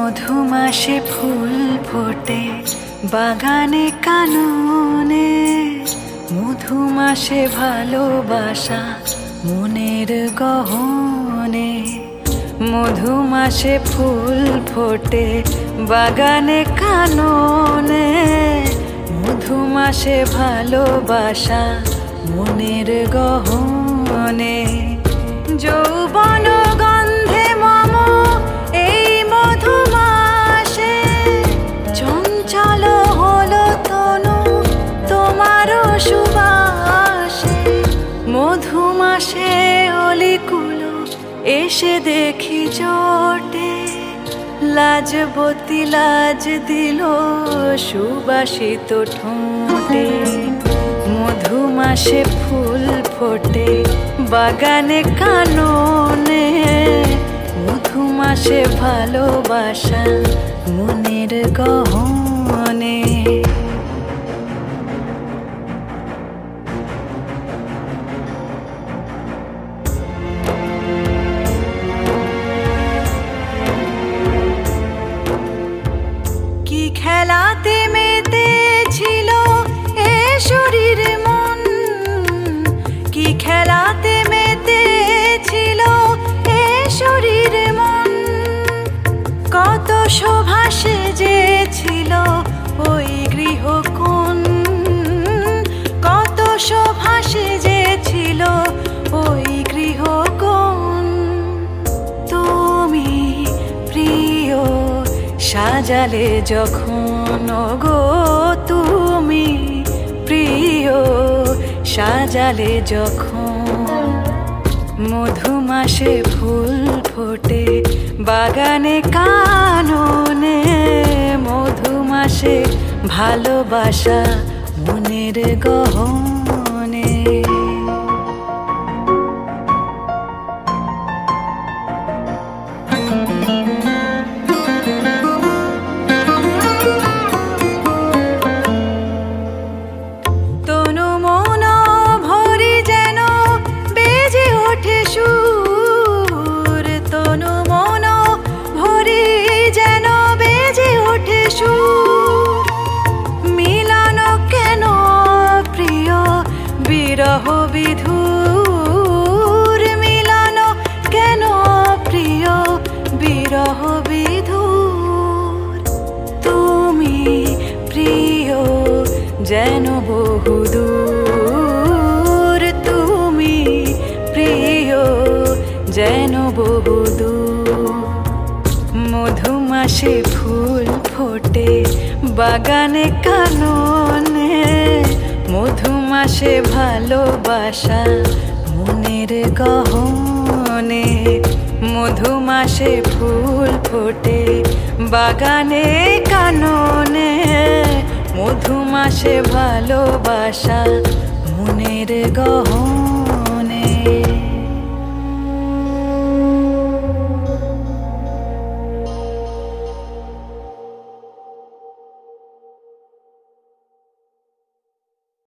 মধুমাসে ফুল ফোটে বাগানে কাননে, মধুমাসে ভালোবাসা মনের গহনে। মধুমাসে ফুল ফোটে বাগানে কাননে, মধুমাসে ভালোবাসা মনের গহনে। যৌবন গন্ধে মম এই মধুমাসে, চঞ্চল হলো তনু তোমারও সুবাসে। মধুমাসে অলিকুলো এসে দেখি জোটে, লাজবতী লাজ দিল সুবাসিত ঠোঁটে। মধুমাসে ফুল ফোটে বাগানে কাননে, মধুমাসে ভালোবাসা মনের গহনে। কি খেলাতে মেতে ছিল এ শরীর মন, কি খেলাতে মেতে ছিল এ শরীর মন। কত শোভা সেজেছিল ওই গৃহকোণ, কত শোভা সেজেছিল ওই গৃহকোণ। তুমি প্রিয় সাজালে যখন গো, তুমি প্রিয় সাজালে যখন। মধুমাসে ফুল ফোটে বাগানে কাননে, মধুমাসে ভালোবাসা মনের গহনে। বিরহ বিধুর মিলন কেন প্রিয়, বিরহ বিধুর। তুমি প্রিয় যেন বহুদূর, তুমি প্রিয় যেন বহুদূর। মধুমাসে ফুল ফোটে বাগানে কাননে, মধুমাসে ভালোবাসা মনের গহনে। মধুমাসে ফুল ফোটে বাগানে কাননে, মধুমাসে ভালোবাসা মনের গহনে।